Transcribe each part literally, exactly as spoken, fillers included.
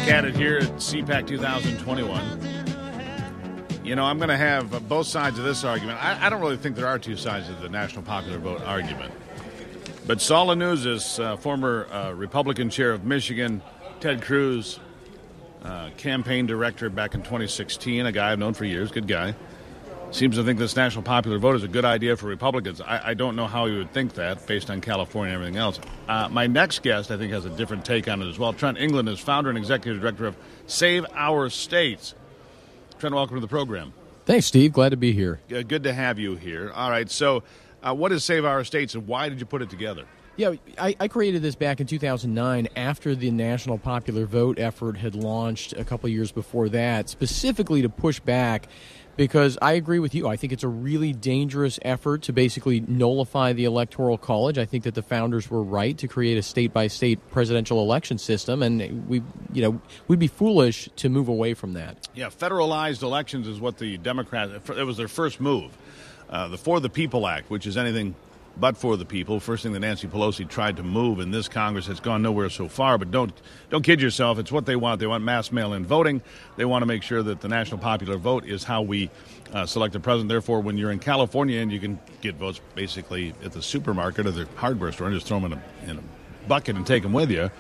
at it here at C PAC two thousand twenty-one. You know, I'm going to have uh, both sides of this argument. I, I don't really think there are two sides of the national popular vote argument. But Saul Lanuzzis, uh, former uh, Republican chair of Michigan, Ted Cruz, uh, campaign director back in twenty sixteen, a guy I've known for years, good guy, seems to think this national popular vote is a good idea for Republicans. I, I don't know how he would think that based on California and everything else. Uh, my next guest, I think, has a different take on it as well. Trent England is founder and executive director of Save Our States. Trent, welcome to the program. Thanks, Steve. Glad to be here. Uh, good to have you here. All right, so uh, what is Save Our States and why did you put it together? Yeah, I, I created this back in two thousand nine after the national popular vote effort had launched a couple of years before that, specifically to push back. Because I agree with you. I think it's a really dangerous effort to basically nullify the Electoral College. I think that the founders were right to create a state-by-state presidential election system, and we, you know, we'd be foolish to move away from that. Yeah, federalized elections is what the Democrats, it was their first move. Uh, the For the People Act, which is anything but for the people, first thing that Nancy Pelosi tried to move in this Congress, has gone nowhere so far. But don't don't kid yourself. It's what they want. They want mass mail-in voting. They want to make sure that the national popular vote is how we uh, select a president. Therefore, when you're in California and you can get votes basically at the supermarket or the hardware store and just throw them in a, in a bucket and take them with you.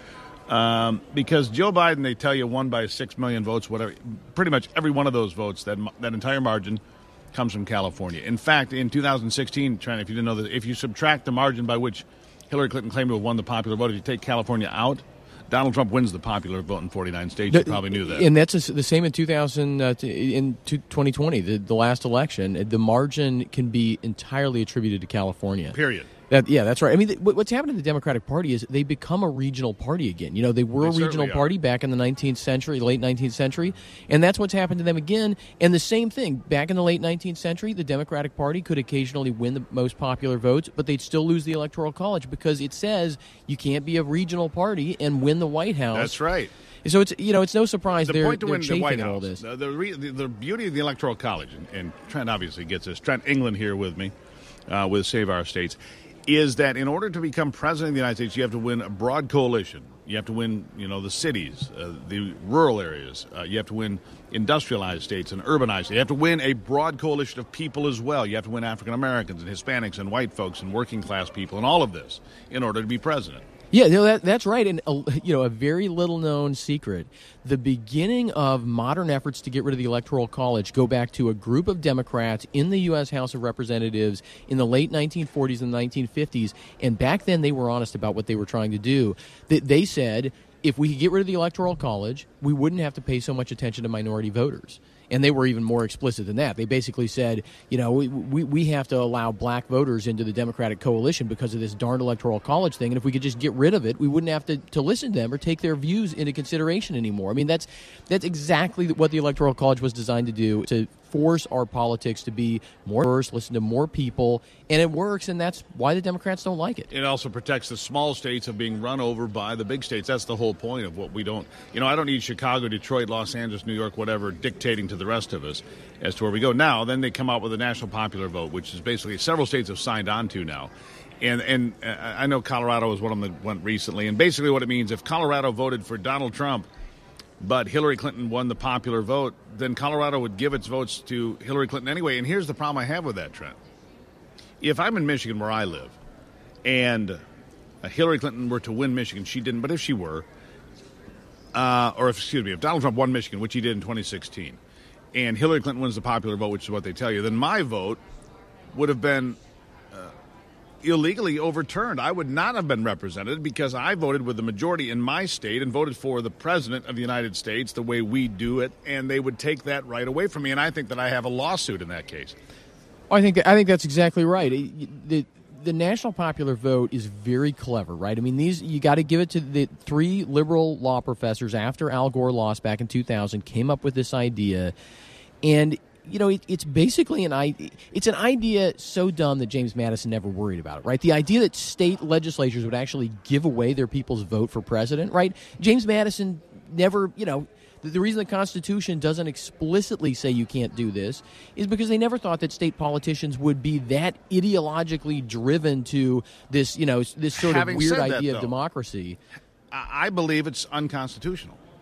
Um, because Joe Biden, they tell you, won by six million votes, whatever. Pretty much every one of those votes, that that entire margin, comes from California. In fact, in two thousand sixteen, Trent, if you didn't know that, if you subtract the margin by which Hillary Clinton claimed to have won the popular vote, if you take California out, Donald Trump wins the popular vote in forty-nine states. You probably knew that. And that's the same in two thousand, uh, in twenty twenty, the, the last election. The margin can be entirely attributed to California. Period. That, yeah, that's right. I mean, what's happened to the Democratic Party is they become a regional party again. You know, they were They a regional certainly party back in the nineteenth century, late nineteenth century, and that's what's happened to them again. And the same thing, back in the late nineteenth century, the Democratic Party could occasionally win the most popular votes, but they'd still lose the Electoral College because it says you can't be a regional party and win the White House. That's right. So it's you know it's no surprise the they're, point to they're win chafing the White at House. all this. The, the, re, the, the beauty of the Electoral College, and, and Trent obviously gets this, Trent England here with me, uh, with Save Our States, is that in order to become president of the United States, you have to win a broad coalition. You have to win, you know, the cities, uh, the rural areas. Uh, you have to win industrialized states and urbanized states. You have to win a broad coalition of people as well. You have to win African Americans and Hispanics and white folks and working class people and all of this in order to be president. Yeah, no, that, that's right. And, uh, you know, a very little-known secret. The beginning of modern efforts to get rid of the Electoral College go back to a group of Democrats in the U S House of Representatives in the late nineteen forties and the nineteen fifties. And back then they were honest about what they were trying to do. They, they said, if we could get rid of the Electoral College, we wouldn't have to pay so much attention to minority voters. And they were even more explicit than that. They basically said, you know, we, we we have to allow black voters into the Democratic coalition because of this darned Electoral College thing. And if we could just get rid of it, we wouldn't have to, to listen to them or take their views into consideration anymore. I mean, that's that's exactly what the Electoral College was designed to do, to force our politics to be more diverse, listen to more people, and it works, and that's why the Democrats don't like it. It also protects the small states of being run over by the big states. That's the whole point of what we don't, you know, I don't need Chicago, Detroit, Los Angeles, New York, whatever, dictating to the rest of us as to where we go. Now, then they come out with a national popular vote, which is basically several states have signed on to now. And and uh, I know Colorado was one of them that went recently, and basically what it means, if Colorado voted for Donald Trump, but Hillary Clinton won the popular vote, then Colorado would give its votes to Hillary Clinton anyway. And here's the problem I have with that, Trent. If I'm in Michigan where I live and uh, Hillary Clinton were to win Michigan, she didn't, but if she were, uh, or if, excuse me, if Donald Trump won Michigan, which he did in twenty sixteen, and Hillary Clinton wins the popular vote, which is what they tell you, then my vote would have been illegally overturned. I would not have been represented because I voted with the majority in my state and voted for the president of the United States the way we do it, and they would take that right away from me. And I think that I have a lawsuit in that case. Well, I think that, I think that's exactly right. The the national popular vote is very clever, right? I mean, these you got to give it to the three liberal law professors after Al Gore lost back in two thousand came up with this idea, and you know, it, it's basically an idea. It's an idea so dumb that James Madison never worried about it, right? The idea that state legislatures would actually give away their people's vote for president, right? James Madison never, you know, the, the reason the Constitution doesn't explicitly say you can't do this is because they never thought that state politicians would be that ideologically driven to this, you know, this sort Having of weird said that, idea though, of democracy. I believe it's unconstitutional.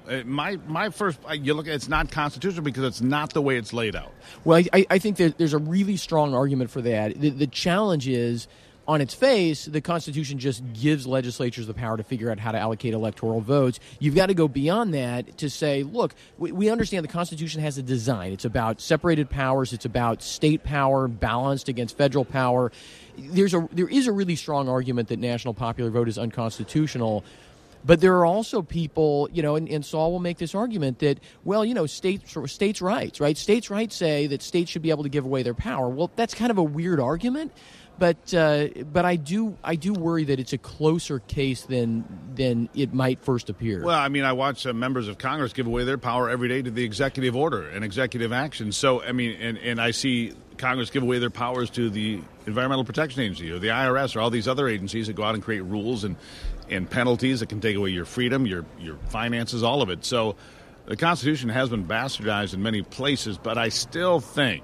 Uh, My my first, you look at it's not constitutional because it's not the way it's laid out. Well, I, I think that there's a really strong argument for that. The, the challenge is, on its face, the Constitution just gives legislatures the power to figure out how to allocate electoral votes. You've got to go beyond that to say, look, we, we understand the Constitution has a design. It's about separated powers. It's about state power balanced against federal power. There's a there is a really strong argument that national popular vote is unconstitutional. But there are also people, you know, and, and Saul will make this argument that, well, you know, states states' rights, right? States' rights say that states should be able to give away their power. Well, that's kind of a weird argument. But uh, but I do I do worry that it's a closer case than than it might first appear. Well, I mean, I watch uh, members of Congress give away their power every day to the executive order and executive action. So, I mean, and, and I see Congress give away their powers to the Environmental Protection Agency or the I R S or all these other agencies that go out and create rules and, and penalties that can take away your freedom, your your finances, all of it. So the Constitution has been bastardized in many places, but I still think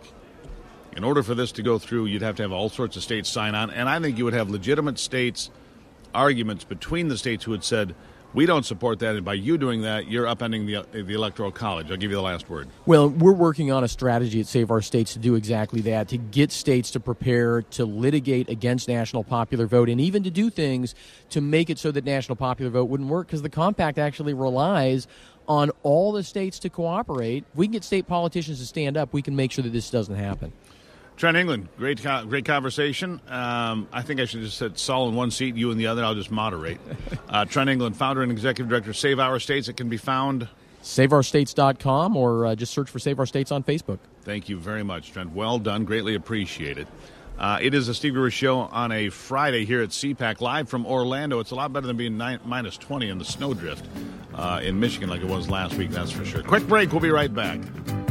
in order for this to go through, you'd have to have all sorts of states sign on. And I think you would have legitimate states, arguments between the states who had said, we don't support that, and by you doing that, you're upending the, the Electoral College. I'll give you the last word. Well, we're working on a strategy at Save Our States to do exactly that, to get states to prepare to litigate against national popular vote and even to do things to make it so that national popular vote wouldn't work, because the compact actually relies on all the states to cooperate. If we can get state politicians to stand up, we can make sure that this doesn't happen. Trent England, great great conversation. Um, I think I should have just said Saul in one seat, you in the other. I'll just moderate. Uh, Trent England, founder and executive director of Save Our States. It can be found save our states dot com or uh, just search for Save Our States on Facebook. Thank you very much, Trent. Well done. Greatly appreciated. Uh, it is a Steve Gruber Show on a Friday here at C PAC, live from Orlando. It's a lot better than being nine, minus twenty in the snowdrift uh, in Michigan like it was last week, that's for sure. Quick break. We'll be right back.